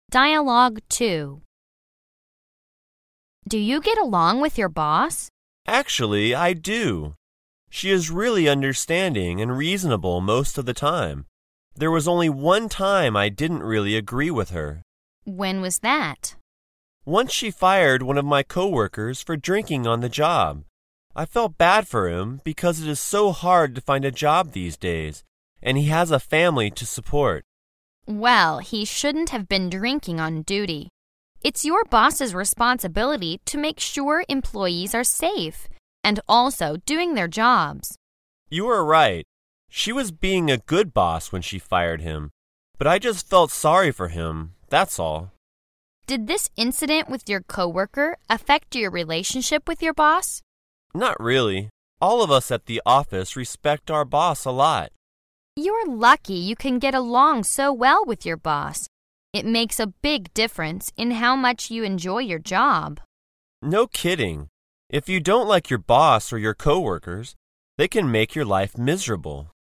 Dialogue 2. Do you get along with your boss? Actually, I do. She is really understanding and reasonable most of the time. There was only one time I didn't really agree with her. When was that? Once she fired one of my coworkers for drinking on the job. I felt bad for him because it is so hard to find a job these days, and he has a family to support. Well, he shouldn't have been drinking on duty. It's your boss's responsibility to make sure employees are safe and also doing their jobs. You are right. She was being a good boss when she fired him, but I just felt sorry for him, that's all. Did this incident with your coworker affect your relationship with your boss? Not really. All of us at the office respect our boss a lot. You're lucky you can get along so well with your boss. It makes a big difference in how much you enjoy your job. No kidding. If you don't like your boss or your coworkers, they can make your life miserable.